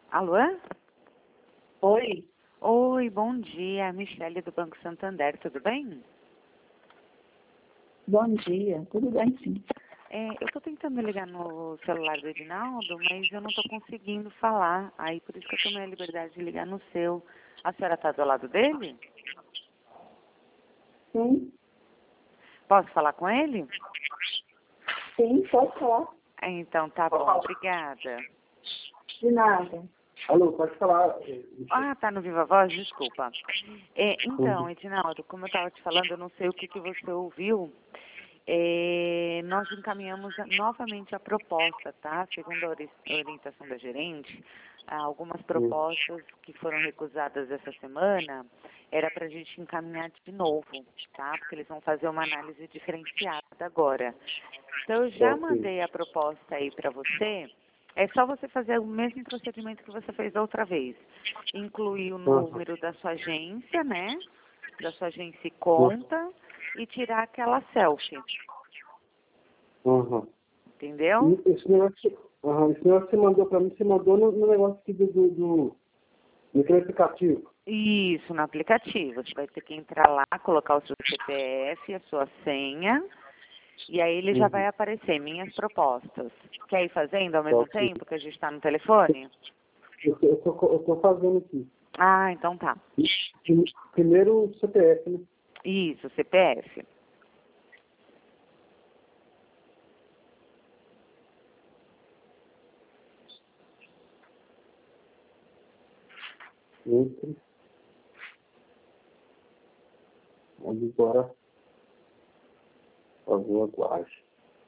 Alô? Oi, Oi, bom dia. Michele do Banco Santander, tudo bem? bom dia. Tudo bem, sim. Eu estou tentando ligar no celular do Edinaldo, mas eu não estou conseguindo falar. Aí por isso que eu tomei a liberdade de ligar no seu. A senhora está do lado dele? Sim, Posso falar com ele? sim, pode falar. Então tá bom, obrigada. De nada. Alô, pode falar. Ah, tá no Viva Voz? Desculpa. Então, Edinaldo, como eu estava te falando, eu não sei o que você ouviu. Nós encaminhamos novamente a proposta, tá? Segundo a orientação da gerente, algumas propostas que foram recusadas essa semana era para a gente encaminhar de novo, tá? Porque eles vão fazer uma análise diferenciada agora. Então, eu já mandei a proposta aí para você. É só você fazer o mesmo procedimento que você fez da outra vez. Incluir o número da sua agência, né? Da sua agência e conta e tirar aquela selfie. Uhum. Entendeu? Esse negócio, esse negócio que você mandou para mim, você mandou no negócio aqui naquele aplicativo. Isso, no aplicativo. Você vai ter que entrar lá, colocar o seu CPF, a sua senha, e aí ele já vai aparecer minhas propostas. Quer ir fazendo ao mesmo tempo que a gente está no telefone? Eu tô fazendo aqui. Ah, então tá. Primeiro o CPF, né? Isso, CPF. Entre. Agora, fazer a guarda.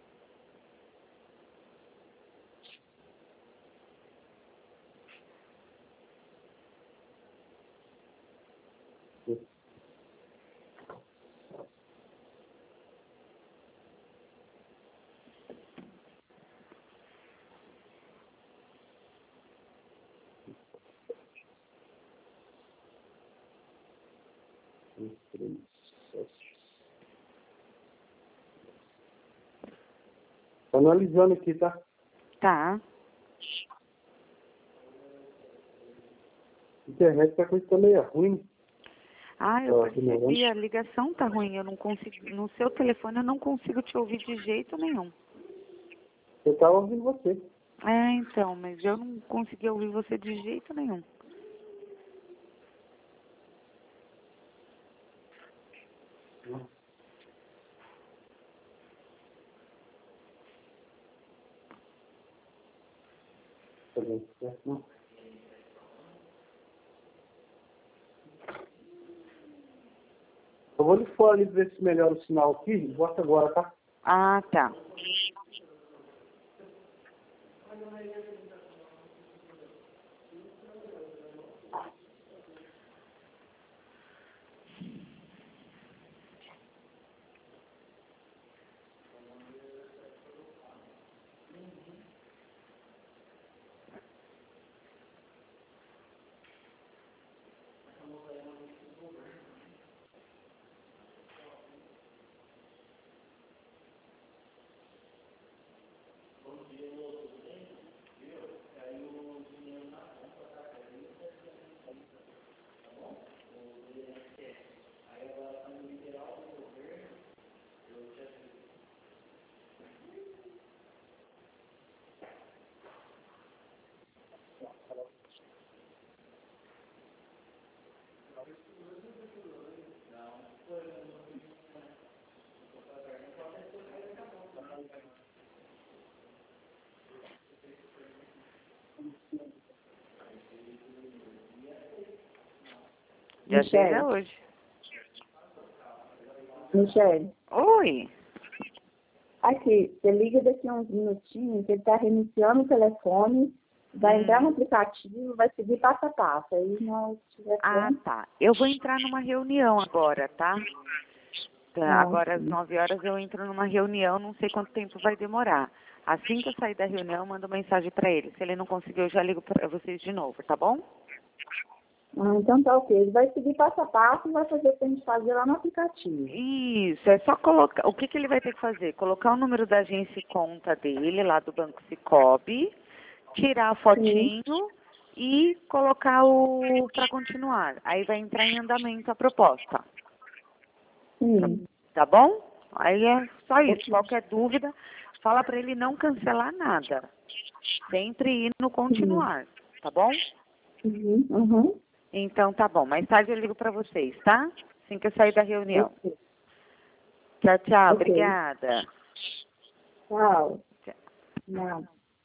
Tô analisando aqui, tá? Tá. A internet tá com isso também é ruim. Ah, eu percebi, a ligação tá ruim, eu não consigo, no seu telefone eu não consigo te ouvir de jeito nenhum. Eu tava ouvindo você. Então, mas eu não consegui ouvir você de jeito nenhum. Tá bem, certo? Eu vou ali fora ali ver se melhora o sinal aqui. Bota agora, tá? Ah, tá. Já chega hoje. Michele, Oi. aqui, você liga daqui a uns minutinhos, ele está reiniciando o telefone, vai entrar no aplicativo, vai seguir passo a passo. Aí nós tiver pronto. Tá. Eu vou entrar numa reunião agora, tá? Agora às 9 horas eu entro numa reunião, não sei quanto tempo vai demorar. Assim que eu sair da reunião, eu mando mensagem para ele. Se ele não conseguir, eu já ligo para vocês de novo, tá bom? Então tá ok. Ele vai seguir passo a passo e vai fazer o que a gente fazer lá no aplicativo. Isso, é só colocar. O que ele vai ter que fazer? Colocar o número da agência e conta dele, lá do Banco Cicobi, tirar a fotinho e colocar para continuar. Aí vai entrar em andamento a proposta. Sim. Tá bom? Aí é só isso. Qualquer dúvida, fala para ele não cancelar nada. Sempre ir no continuar, tá bom? Uhum. Então tá bom. Mais tarde eu ligo para vocês, tá? Assim que eu sair da reunião. Okay. Tchau, tchau. Okay. Obrigada. Tchau. Tchau. Não.